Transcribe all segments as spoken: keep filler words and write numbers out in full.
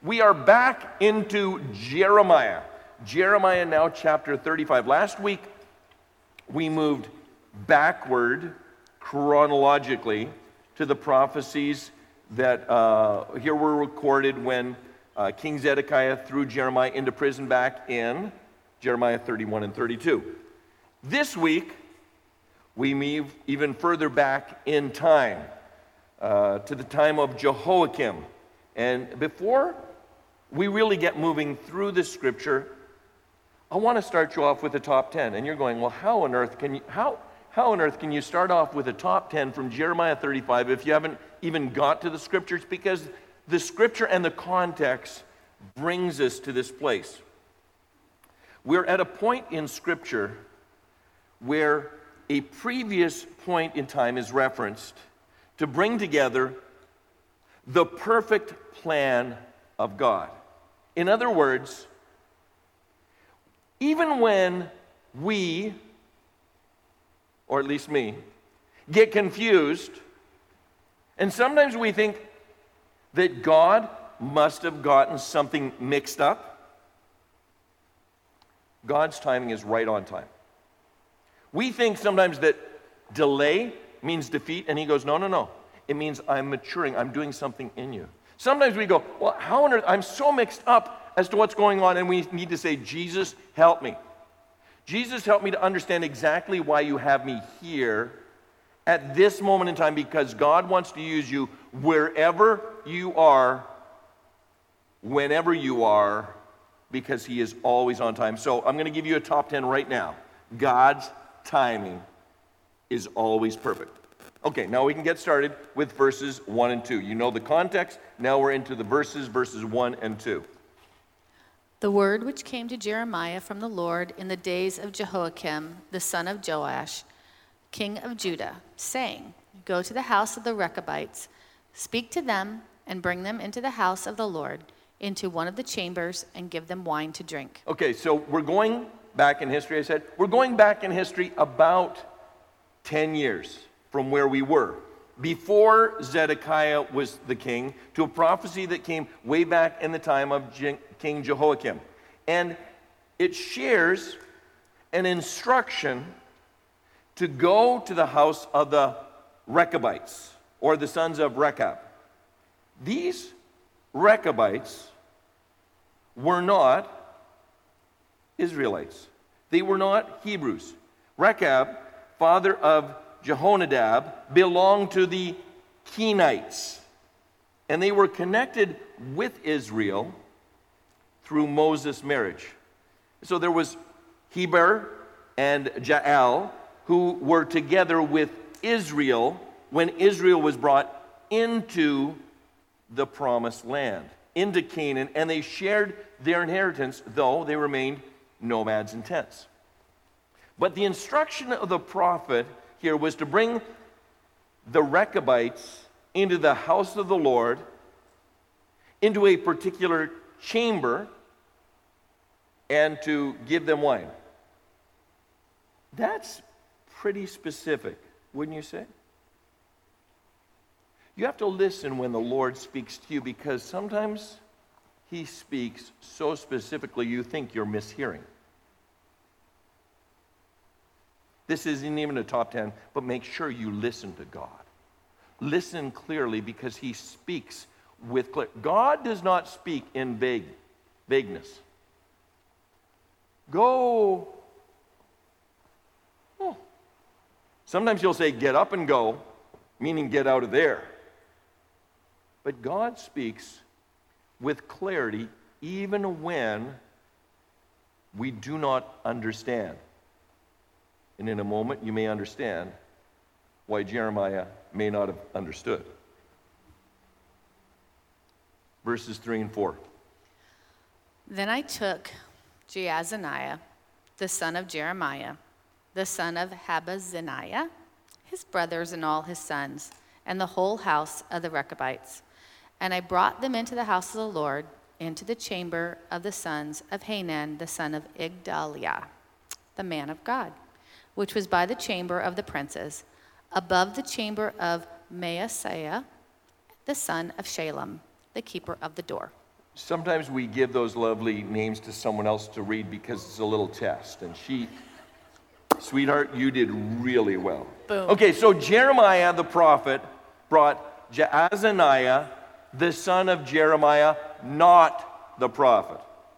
We are back into Jeremiah. Jeremiah now chapter thirty-five. Last week, we moved backward chronologically to the prophecies that uh, here were recorded when uh, King Zedekiah threw Jeremiah into prison back in Jeremiah thirty-one and thirty-two. This week, we move even further back in time uh, to the time of Jehoiakim. And before we really get moving through this scripture, I want to start you off with the top ten. And you're going, well, how on earth can you, how, how on earth can you start off with a top ten from Jeremiah thirty-five if you haven't even got to the scriptures? Because the scripture and the context brings us to this place. We're at a point in scripture where a previous point in time is referenced to bring together the perfect plan of God. In other words, even when we, or at least me, get confused, and sometimes we think that God must have gotten something mixed up, God's timing is right on time. We think sometimes that delay means defeat, and he goes, no, no, no. It means I'm maturing. I'm doing something in you. Sometimes we go, well, how on earth? I'm so mixed up as to what's going on, and we need to say, Jesus, help me. Jesus, help me to understand exactly why you have me here at this moment in time, because God wants to use you wherever you are, whenever you are, because he is always on time. So I'm going to give you a top ten right now. God's timing is always perfect. Okay, now we can get started with verses one and two. You know the context. Now we're into the verses, verses one and two. The word which came to Jeremiah from the Lord in the days of Jehoiakim, the son of Joash, king of Judah, saying, Go to the house of the Rechabites, speak to them, and bring them into the house of the Lord, into one of the chambers, and give them wine to drink. Okay, so we're going back in history, I said. We're going back in history about ten years from where we were, before Zedekiah was the king, to a prophecy that came way back in the time of Je- King Jehoiakim. And it shares an instruction to go to the house of the Rechabites, or the sons of Rechab. These Rechabites were not Israelites. They were not Hebrews. Rechab, father of Jehonadab, belonged to the Kenites, and they were connected with Israel through Moses' marriage. So there was Heber and Jael, who were together with Israel when Israel was brought into the promised land, into Canaan, and they shared their inheritance, though they remained nomads in tents. But the instruction of the prophet here was to bring the Rechabites into the house of the Lord, into a particular chamber, and to give them wine. That's pretty specific, wouldn't you say? You have to listen when the Lord speaks to you, because sometimes he speaks so specifically you think you're mishearing. This isn't even a top ten, but make sure you listen to God. Listen clearly, because he speaks with clarity. God does not speak in vague, vagueness. Go. Oh. Sometimes he'll say, get up and go, meaning get out of there. But God speaks with clarity even when we do not understand. And in a moment, you may understand why Jeremiah may not have understood. Verses three and four. Then I took Jaazaniah, the son of Jeremiah, the son of Habazaniah, his brothers and all his sons, and the whole house of the Rechabites, and I brought them into the house of the Lord, into the chamber of the sons of Hanan, the son of Igdaliah, the man of God, which was by the chamber of the princes, above the chamber of Maaseiah, the son of Shalem, the keeper of the door. Sometimes we give those lovely names to someone else to read because it's a little test. And she, sweetheart, you did really well. Boom. Okay, so Jeremiah the prophet brought Jaazaniah, the son of Jeremiah, not the prophet.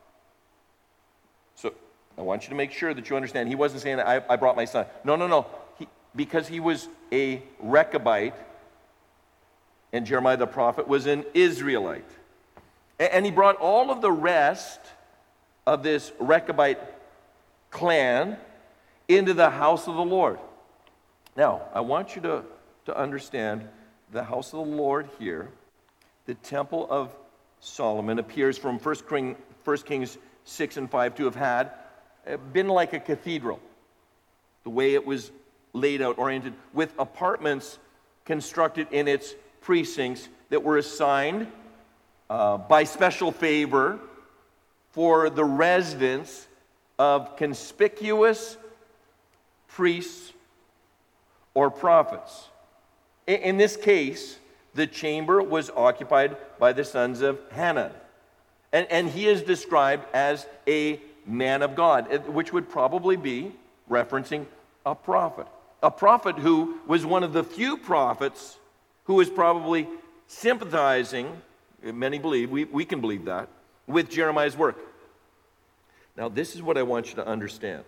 So I want you to make sure that you understand. He wasn't saying, I, I brought my son. No, no, no. He, because he was a Rechabite, and Jeremiah the prophet was an Israelite. And he brought all of the rest of this Rechabite clan into the house of the Lord. Now, I want you to, to understand the house of the Lord here, the temple of Solomon, appears from First Kings six and five to have had been like a cathedral, the way it was laid out, oriented, with apartments constructed in its precincts that were assigned Uh, by special favor for the residence of conspicuous priests or prophets. In, in this case, the chamber was occupied by the sons of Hanan. And, and he is described as a man of God, which would probably be referencing a prophet. A prophet who was one of the few prophets who was probably sympathizing, many believe, we, we can believe that, with Jeremiah's work. Now, this is what I want you to understand.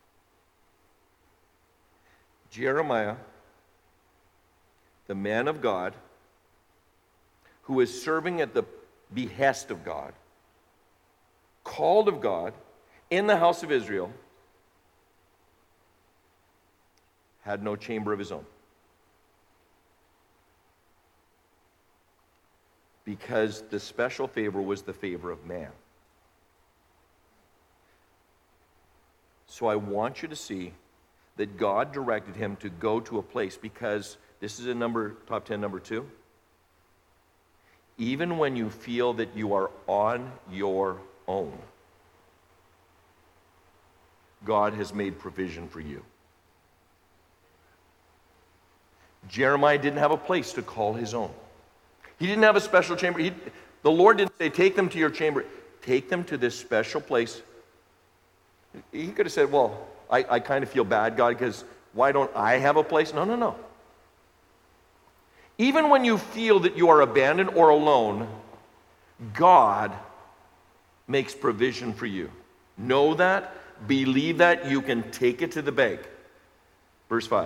Jeremiah, the man of God, who is serving at the behest of God, called of God, in the house of Israel, had no chamber of his own. Because the special favor was the favor of man. So I want you to see that God directed him to go to a place, because this is a number, top ten, number two. Even when you feel that you are on your own, God has made provision for you. Jeremiah didn't have a place to call his own. He didn't have a special chamber. He, the Lord didn't say, take them to your chamber. Take them to this special place. He could have said, well, I, I kind of feel bad, God, because why don't I have a place? No, no, no. Even when you feel that you are abandoned or alone, God makes provision for you. Know that, believe that, you can take it to the bank. Verse five.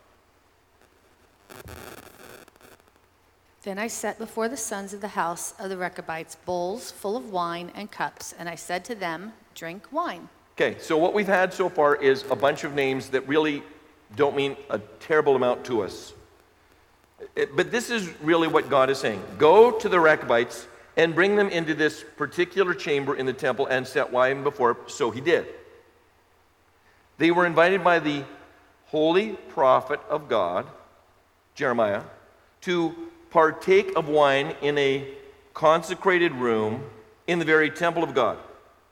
Then I set before the sons of the house of the Rechabites bowls full of wine and cups, and I said to them, drink wine. Okay, so what we've had so far is a bunch of names that really don't mean a terrible amount to us. It, but this is really what God is saying. Go to the Rechabites and bring them into this particular chamber in the temple and set wine before. So he did. They were invited by the holy prophet of God, Jeremiah, to partake of wine in a consecrated room in the very temple of God.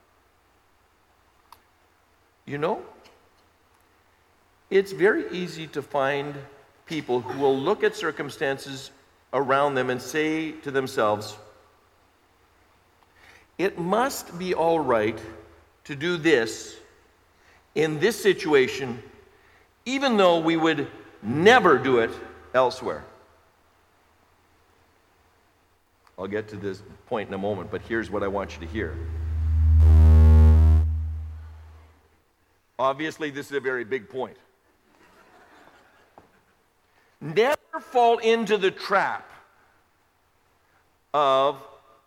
You know, it's very easy to find people who will look at circumstances around them and say to themselves, it must be all right to do this in this situation, even though we would never do it elsewhere. I'll get to this point in a moment, but here's what I want you to hear. Obviously, this is a very big point. Never fall into the trap of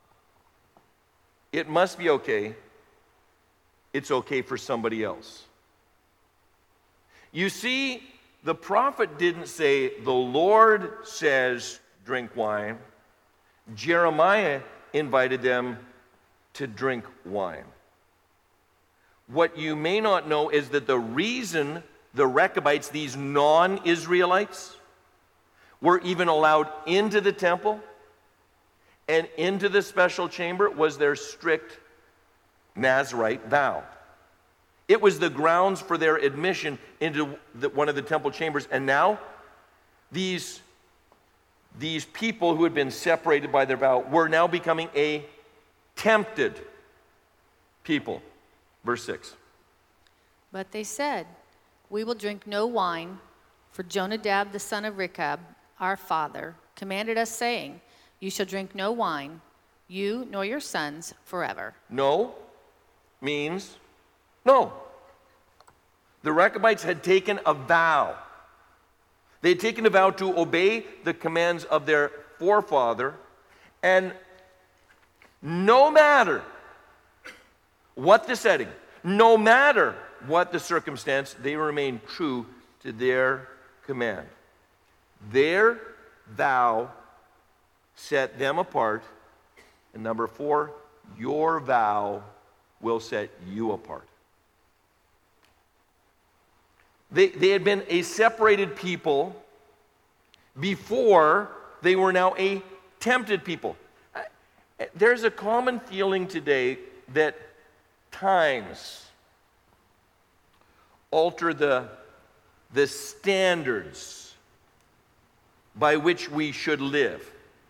it must be okay, it's okay for somebody else. You see, the prophet didn't say, the Lord says drink wine. Jeremiah invited them to drink wine. What you may not know is that the reason the Rechabites, these non-Israelites, were even allowed into the temple and into the special chamber was their strict Nazirite vow. It was the grounds for their admission into the, one of the temple chambers. And now, these, these people who had been separated by their vow were now becoming a tempted people. Verse six. But they said, "We will drink no wine, for Jonadab the son of Rechab, our father, commanded us, saying, you shall drink no wine, you nor your sons, forever." No means no. The Rechabites had taken a vow. They had taken a vow to obey the commands of their forefather, and no matter what the setting, no matter what the circumstance, they remained true to their command. Their vow set them apart. And number four, your vow will set you apart. They, they had been a separated people before they were now a tempted people. There's a common feeling today that times alter the, the standards by which we should live.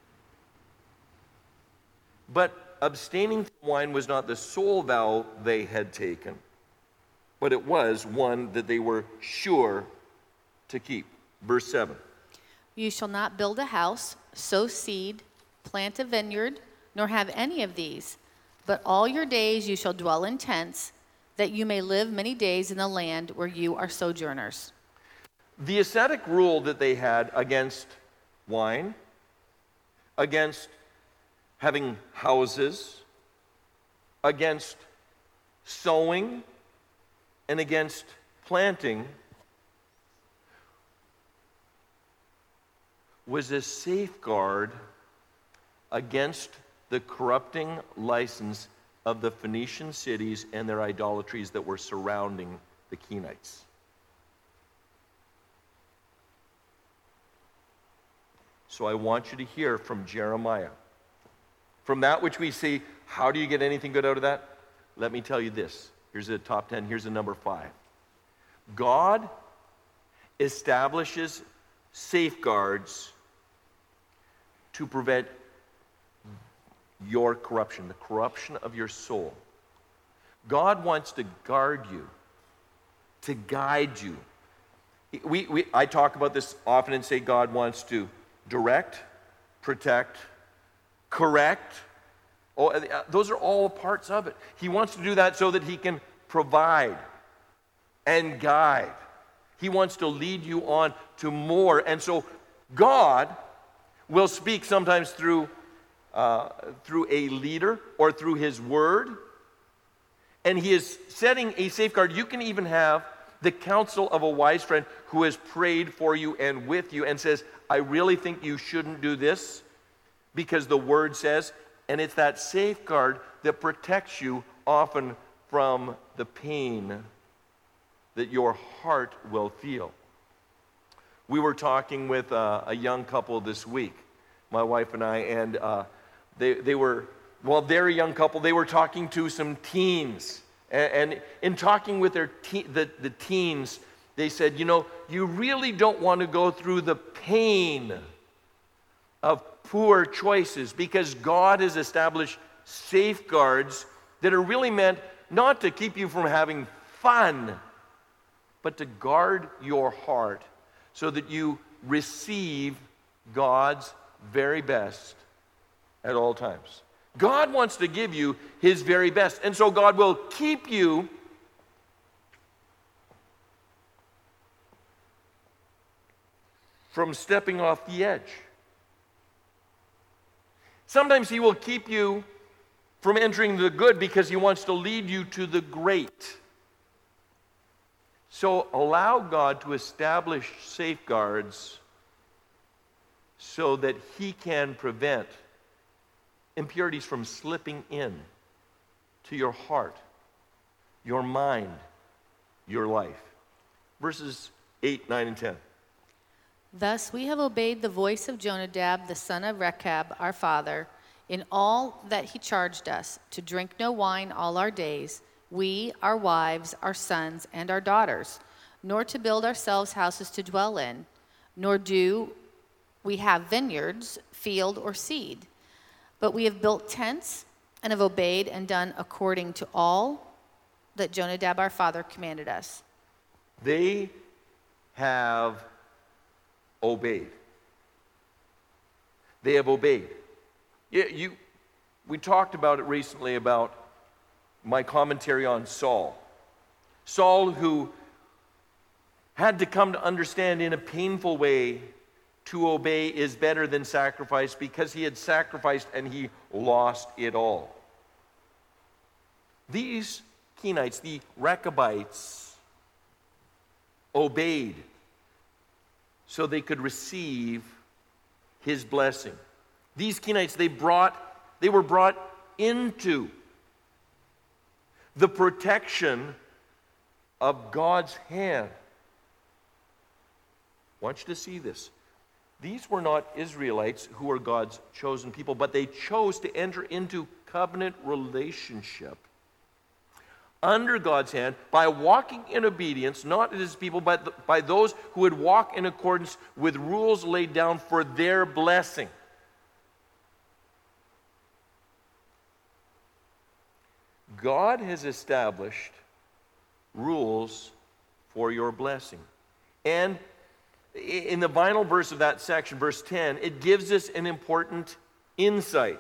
But abstaining from wine was not the sole vow they had taken, but it was one that they were sure to keep. Verse seven. You shall not build a house, sow seed, plant a vineyard, nor have any of these. But all your days you shall dwell in tents, that you may live many days in the land where you are sojourners. The ascetic rule that they had against wine, against having houses, against sowing, and against planting was a safeguard against the corrupting license of the Phoenician cities and their idolatries that were surrounding the Kenites. So I want you to hear from Jeremiah. From that which we see, how do you get anything good out of that? Let me tell you this. Here's the top ten. Here's the number five. God establishes safeguards to prevent your corruption, the corruption of your soul. God wants to guard you, to guide you. We, we, I talk about this often and say God wants to direct, protect, correct. Oh, those are all parts of it. He wants to do that so that he can provide and guide. He wants to lead you on to more. And so God will speak sometimes through uh, through a leader or through his word. And he is setting a safeguard. You can even have the counsel of a wise friend who has prayed for you and with you and says, I really think you shouldn't do this because the word says. And it's that safeguard that protects you often from the pain that your heart will feel. We were talking with uh, a young couple this week, my wife and I, and uh, they, they were, well, they're a young couple. They were talking to some teens. And, and in talking with their te- the, the teens, they said, you know, you really don't want to go through the pain of poor choices because God has established safeguards that are really meant not to keep you from having fun, but to guard your heart so that you receive God's very best at all times. God wants to give you his very best, and so God will keep you from stepping off the edge. Sometimes he will keep you from entering the good because he wants to lead you to the great. So allow God to establish safeguards so that he can prevent impurities from slipping in to your heart, your mind, your life. Verses eight, nine, and ten. Thus we have obeyed the voice of Jonadab, the son of Rechab, our father, in all that he charged us, to drink no wine all our days, we, our wives, our sons, and our daughters, nor to build ourselves houses to dwell in, nor do we have vineyards, field, or seed. But we have built tents and have obeyed and done according to all that Jonadab our father commanded us. They have obeyed. They have obeyed. Yeah, you, we talked about it recently about my commentary on Saul. Saul, who had to come to understand in a painful way to obey is better than sacrifice, because he had sacrificed and he lost it all. These Kenites, the Rechabites, obeyed so they could receive his blessing. These Kenites, they brought, they were brought into the protection of God's hand. I want you to see this. These were not Israelites who were God's chosen people, but they chose to enter into covenant relationship under God's hand by walking in obedience, not as his people, but by those who would walk in accordance with rules laid down for their blessing. God has established rules for your blessing. And in the final verse of that section, verse ten, it gives us an important insight.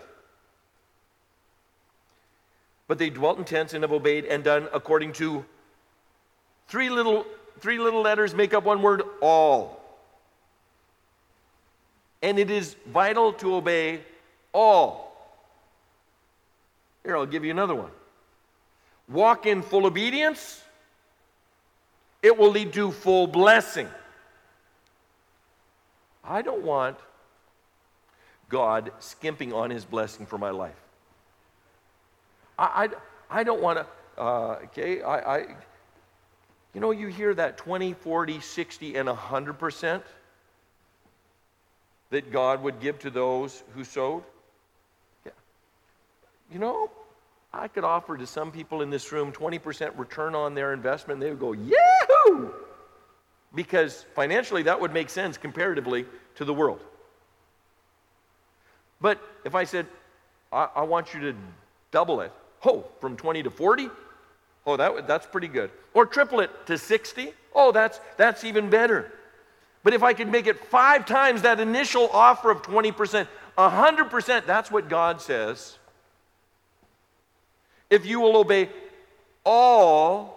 But they dwelt in tents and have obeyed and done according to three little, three little letters make up one word, all. And it is vital to obey all. Here, I'll give you another one. Walk in full obedience. It will lead to full blessing. I don't want God skimping on his blessing for my life. I, I, I don't want to, uh, okay, I, I, you know, you hear that twenty, forty, sixty, and one hundred percent that God would give to those who sowed. Yeah. You know, I could offer to some people in this room twenty percent return on their investment, and they would go, yahoo! Because financially that would make sense comparatively to the world. But if I said, I, I want you to double it, oh, from twenty to forty, oh, that, that's pretty good. Or triple it to sixty, oh, that's, that's even better. But if I could make it five times that initial offer of twenty percent, one hundred percent, that's what God says. If you will obey all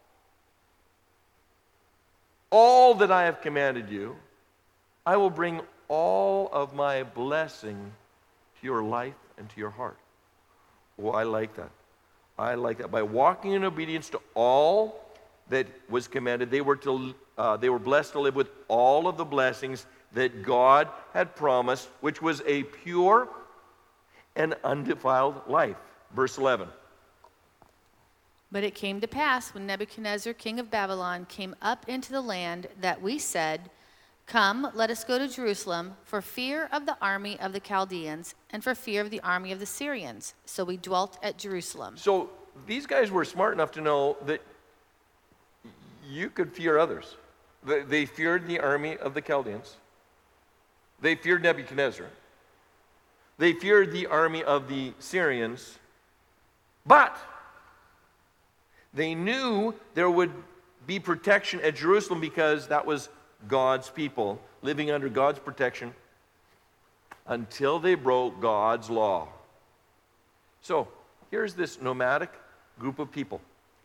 all that I have commanded you, I will bring all of my blessing to your life and to your heart. Oh, I like that. I like that. By walking in obedience to all that was commanded, they were to uh, they were blessed to live with all of the blessings that God had promised, which was a pure and undefiled life. Verse eleven. But it came to pass, when Nebuchadnezzar, king of Babylon, came up into the land, that we said, Come, let us go to Jerusalem, for fear of the army of the Chaldeans, and for fear of the army of the Syrians. So we dwelt at Jerusalem. So these guys were smart enough to know that you could fear others. They feared the army of the Chaldeans. They feared Nebuchadnezzar. They feared the army of the Syrians. But they knew there would be protection at Jerusalem because that was God's people living under God's protection until they broke God's law. So here's this nomadic group of people.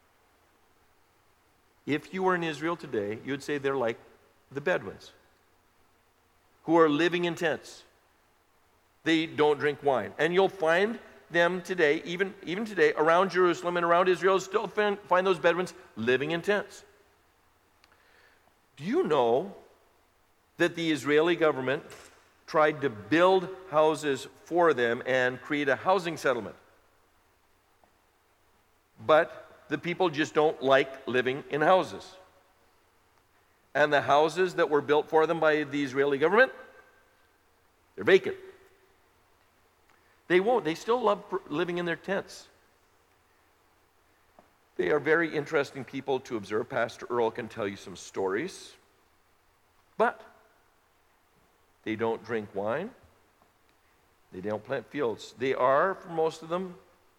If you were in Israel today, you would say they're like the Bedouins who are living in tents. They don't drink wine. And you'll find them today, even, even today, around Jerusalem and around Israel, still find, find those Bedouins living in tents. Do you know that the Israeli government tried to build houses for them and create a housing settlement? But the people just don't like living in houses. And the houses that were built for them by the Israeli government, they're vacant. They won't. They still love living in their tents. They are very interesting people to observe. Pastor Earl can tell you some stories. But they don't drink wine. They don't plant fields. They are, for most of them,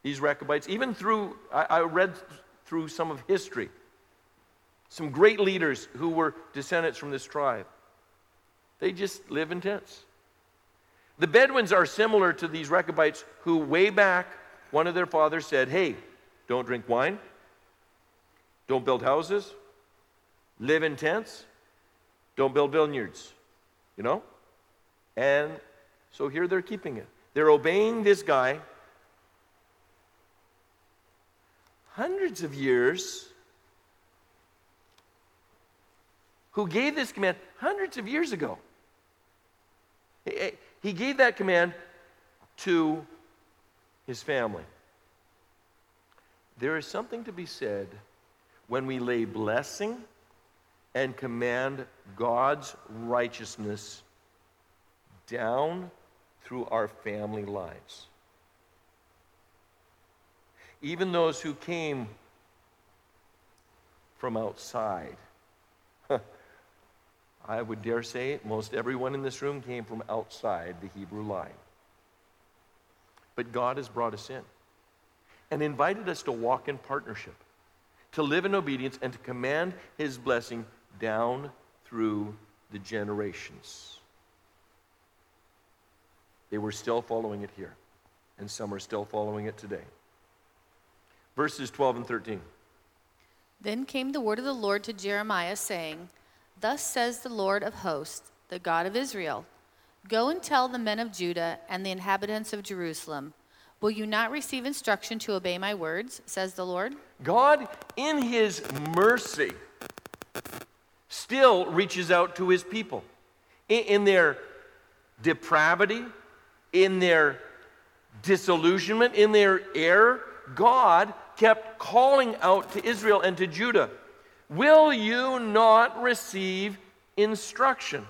these Rechabites, even through, I, I read through some of history, some great leaders who were descendants from this tribe. They just live in tents. The Bedouins are similar to these Rechabites who way back, one of their fathers said, hey, don't drink wine, don't build houses, live in tents, don't build vineyards, you know? And so here they're keeping it. They're obeying this guy hundreds of years, who gave this command hundreds of years ago. He gave that command to his family. There is something to be said when we lay blessing and command God's righteousness down through our family lives. Even those who came from outside. I would dare say most everyone in this room came from outside the Hebrew line. But God has brought us in and invited us to walk in partnership, to live in obedience, and to command his blessing down through the generations. They were still following it here, and some are still following it today. Verses twelve and thirteen. Then came the word of the Lord to Jeremiah, saying, Thus says the Lord of hosts, the God of Israel, Go and tell the men of Judah and the inhabitants of Jerusalem, Will you not receive instruction to obey my words, says the Lord? God, in his mercy, still reaches out to his people. In, in their depravity, in their disillusionment, in their error, God kept calling out to Israel and to Judah, Will you not receive instruction?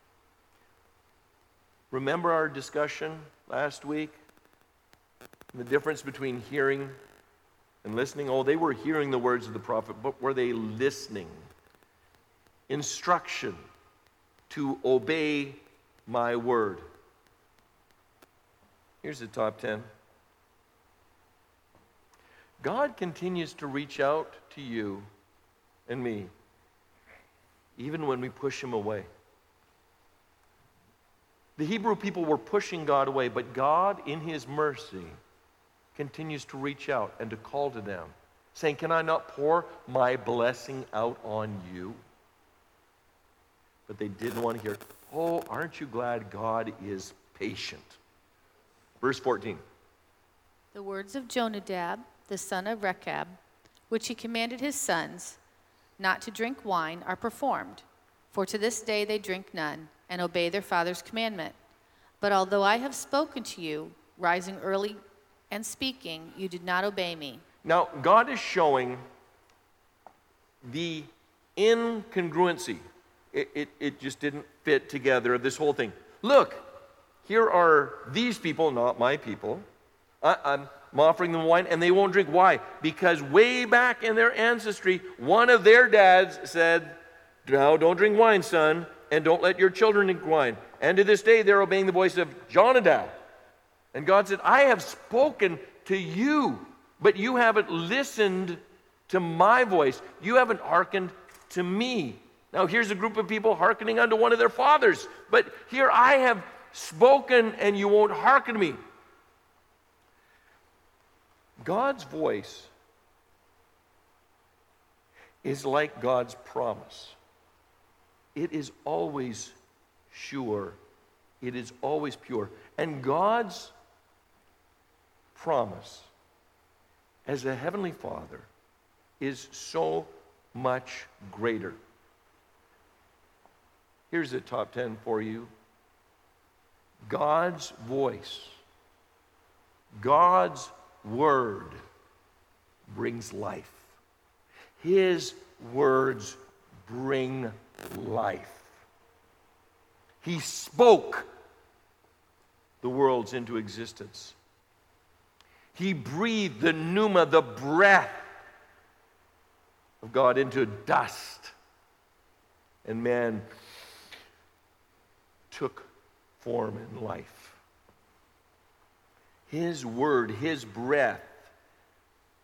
Remember our discussion last week? The difference between hearing and listening? Oh, they were hearing the words of the prophet, but were they listening? Instruction to obey my word. Here's the top ten. God continues to reach out to you and me, even when we push him away. The Hebrew people were pushing God away, but God, in his mercy, continues to reach out and to call to them, saying, Can I not pour my blessing out on you? But they didn't want to hear, Oh, aren't you glad God is patient? Verse fourteen. The words of Jonadab, the son of Rechab, which he commanded his sons not to drink wine, are performed. For to this day they drink none, and obey their father's commandment. But although I have spoken to you, rising early and speaking, you did not obey me. Now, God is showing the incongruency. It, it, it just didn't fit together of this whole thing. Look, here are these people, not my people. I, I'm, I'm offering them wine, and they won't drink. Why? Because way back in their ancestry, one of their dads said, No, don't drink wine, son, and don't let your children drink wine. And to this day, they're obeying the voice of Jonadab. And God said, I have spoken to you, but you haven't listened to my voice. You haven't hearkened to me. Now, here's a group of people hearkening unto one of their fathers. But here I have spoken, and you won't hearken to me. God's voice is like God's promise. It is always sure. It is always pure. And God's promise as a heavenly Father is so much greater. Here's the top ten for you. God's voice, God's word brings life. His words bring life. He spoke the worlds into existence. He breathed the pneuma, the breath of God into dust. And man took form in life. His word, his breath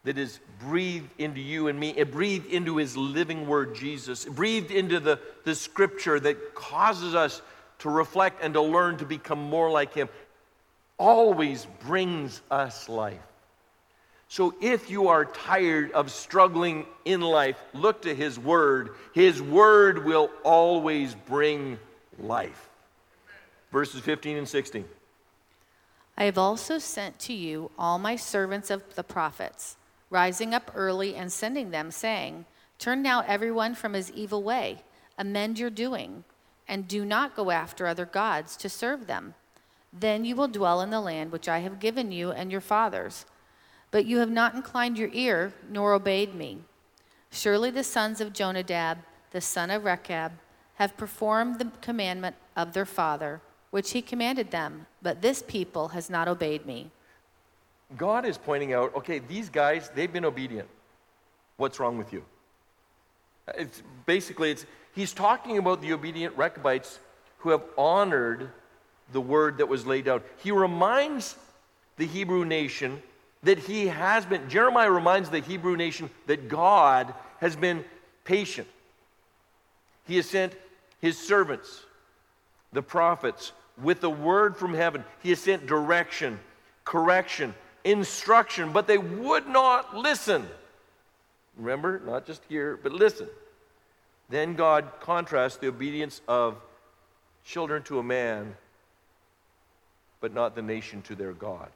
that is breathed into you and me. It breathed into his living word, Jesus. It breathed into the, the scripture that causes us to reflect and to learn to become more like him. Always brings us life. So if you are tired of struggling in life, look to his word. His word will always bring life. Verses fifteen and sixteen. I have also sent to you all my servants of the prophets, rising up early and sending them, saying, turn now everyone from his evil way, amend your doing, and do not go after other gods to serve them. Then you will dwell in the land which I have given you and your fathers. But you have not inclined your ear, nor obeyed me. Surely the sons of Jonadab, the son of Rechab, have performed the commandment of their father, which he commanded them, but this people has not obeyed me. God is pointing out, okay, these guys, they've been obedient. What's wrong with you? It's basically, it's he's talking about the obedient Rechabites who have honored the word that was laid out. He reminds the Hebrew nation that he has been, Jeremiah reminds the Hebrew nation that God has been patient. He has sent his servants, the prophets, with the word from heaven. He has sent direction, correction, instruction, but they would not listen. Remember, not just hear, but listen. Then God contrasts the obedience of children to a man, but not the nation to their God.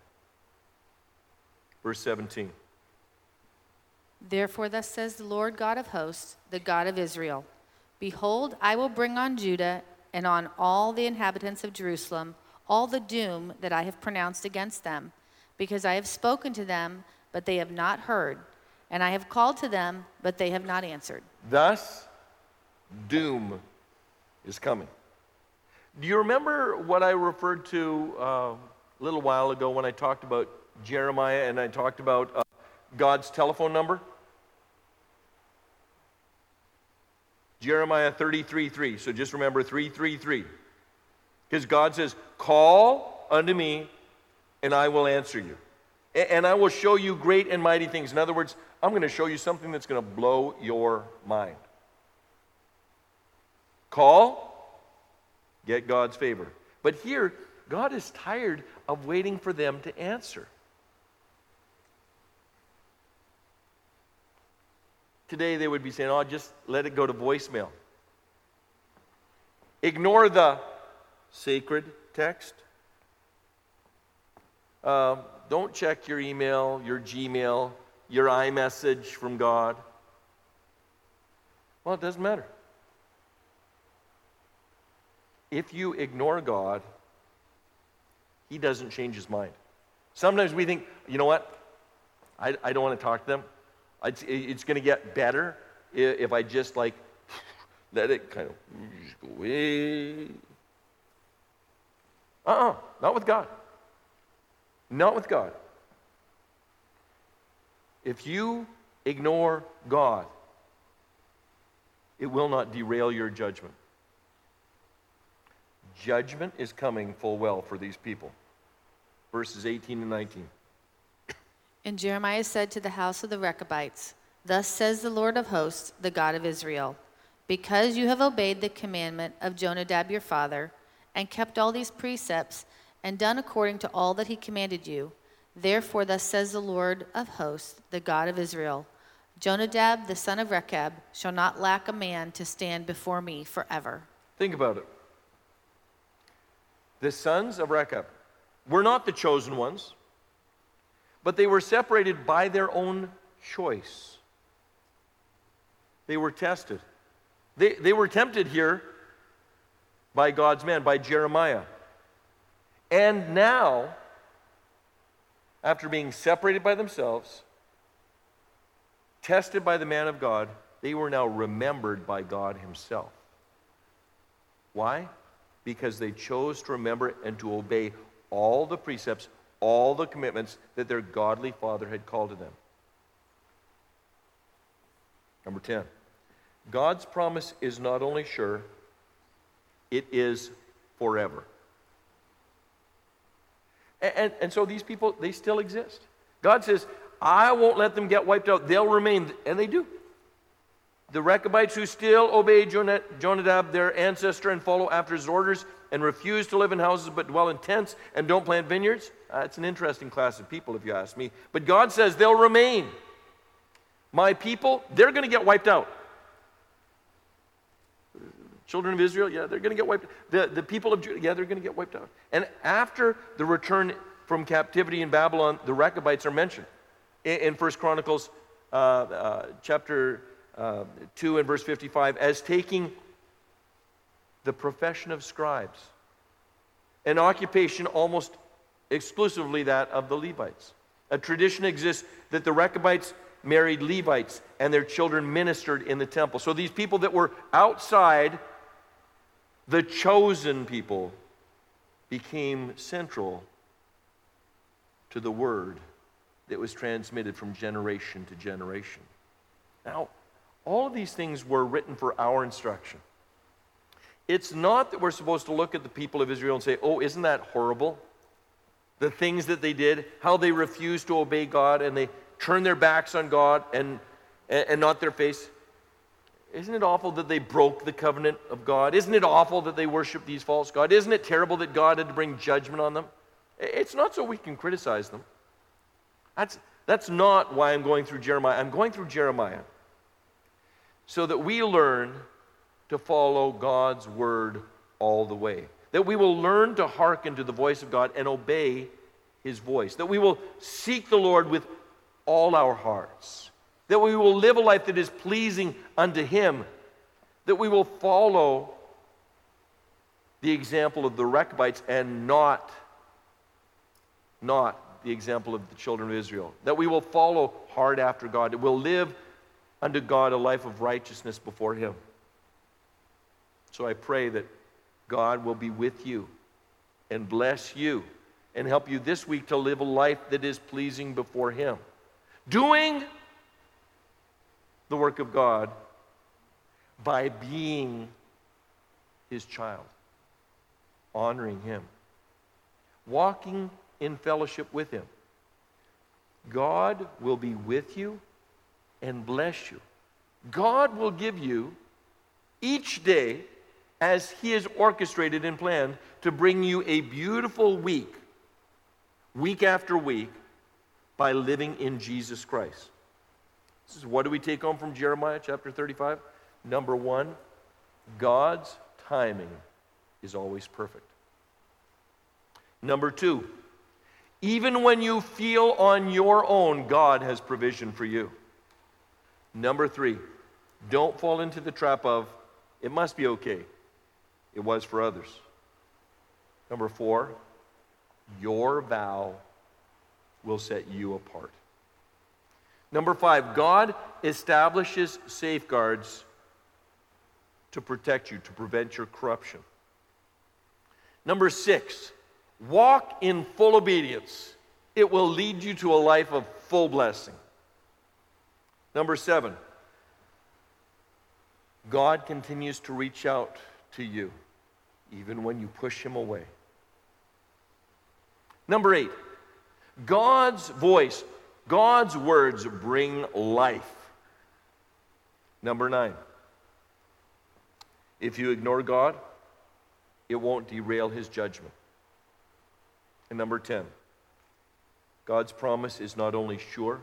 Verse seventeen. Therefore thus says the Lord God of hosts, the God of Israel, behold, I will bring on Judah and on all the inhabitants of Jerusalem all the doom that I have pronounced against them, because I have spoken to them, but they have not heard, and I have called to them, but they have not answered. Thus, doom is coming. Do you remember what I referred to uh, a little while ago when I talked about Jeremiah and I talked about uh, God's telephone number? Jeremiah thirty-three three. So just remember three three three. Because God says, call unto me and I will answer you. And I will show you great and mighty things. In other words, I'm going to show you something that's going to blow your mind. Call, get God's favor. But here, God is tired of waiting for them to answer. Today they would be saying, oh, just let it go to voicemail. Ignore the sacred text. Um, don't check your email, your Gmail, your iMessage from God. Well, it doesn't matter. If you ignore God, he doesn't change his mind. Sometimes we think, you know what? I, I don't want to talk to them. It's, it's going to get better if I just like let it kind of go away. Uh-uh, not with God. Not with God. If you ignore God, it will not derail your judgment. Judgment is coming full well for these people. Verses eighteen and nineteen. And Jeremiah said to the house of the Rechabites, thus says the Lord of hosts, the God of Israel, because you have obeyed the commandment of Jonadab your father, and kept all these precepts, and done according to all that he commanded you, therefore thus says the Lord of hosts, the God of Israel, Jonadab the son of Rechab shall not lack a man to stand before me forever. Think about it. The sons of Rechab were not the chosen ones, but they were separated by their own choice. They were tested. They, they were tempted here by God's man, by Jeremiah. And now, after being separated by themselves, tested by the man of God, they were now remembered by God himself. Why? Because they chose to remember and to obey all the precepts, all the commitments that their godly father had called to them. Number ten, God's promise is not only sure, it is forever. And, and, and so these people, they still exist. God says, I won't let them get wiped out. They'll remain, and they do. The Rechabites who still obey Jonadab, their ancestor, and follow after his orders, and refuse to live in houses but dwell in tents and don't plant vineyards, uh, it's an interesting class of people if you ask me. But God says they'll remain. My people, they're going to get wiped out. Children of Israel, yeah, they're going to get wiped out. The, the people of Judah, yeah, they're going to get wiped out. And after the return from captivity in Babylon, the Rechabites are mentioned. In, in First Chronicles uh, uh, chapter uh, two and verse fifty-five, as taking the profession of scribes, an occupation almost exclusively that of the Levites. A tradition exists that the Rechabites married Levites and their children ministered in the temple. So these people that were outside the chosen people became central to the word that was transmitted from generation to generation. Now, all of these things were written for our instruction. It's not that we're supposed to look at the people of Israel and say, oh, isn't that horrible? The things that they did, how they refused to obey God and they turned their backs on God and, and not their face. Isn't it awful that they broke the covenant of God? Isn't it awful that they worship these false gods? Isn't it terrible that God had to bring judgment on them? It's not so we can criticize them. That's, that's not why I'm going through Jeremiah. I'm going through Jeremiah so that we learn to follow God's word all the way. That we will learn to hearken to the voice of God and obey his voice. That we will seek the Lord with all our hearts. That we will live a life that is pleasing unto him. That we will follow the example of the Rechabites and not, not the example of the children of Israel. That we will follow hard after God. That we'll live unto God a life of righteousness before him. So I pray that God will be with you and bless you and help you this week to live a life that is pleasing before him. Doing the work of God by being his child, honoring him, walking in fellowship with him. God will be with you and bless you. God will give you each day as he has orchestrated and planned to bring you a beautiful week, week after week, by living in Jesus Christ. This is what do we take home from Jeremiah chapter thirty-five? Number one, God's timing is always perfect. Number two, even when you feel on your own, God has provision for you. Number three, don't fall into the trap of, it must be okay. It was for others. Number four, your vow will set you apart. Number five, God establishes safeguards to protect you, to prevent your corruption. Number six, walk in full obedience. It will lead you to a life of full blessing. Number seven, God continues to reach out to you, even when you push him away. Number eight, God's voice, God's words bring life. Number nine, if you ignore God, it won't derail his judgment. And number ten, God's promise is not only sure,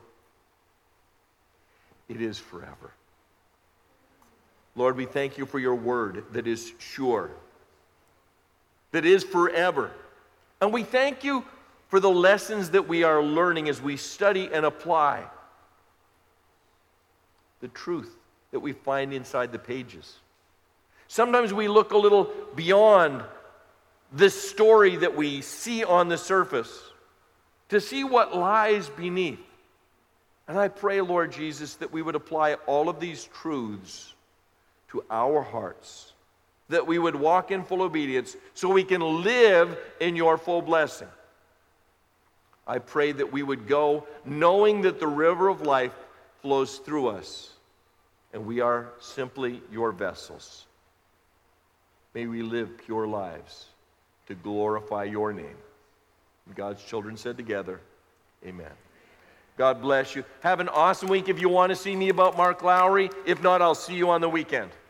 it is forever. Lord, we thank you for your word that is sure, that is forever. And we thank you for the lessons that we are learning as we study and apply the truth that we find inside the pages. Sometimes we look a little beyond this story that we see on the surface to see what lies beneath. And I pray, Lord Jesus, that we would apply all of these truths to our hearts, that we would walk in full obedience so we can live in your full blessing. I pray that we would go knowing that the river of life flows through us and we are simply your vessels. May we live pure lives to glorify your name. And God's children said together, amen. God bless you. Have an awesome week. If you want to see me about Mark Lowry, if not, I'll see you on the weekend.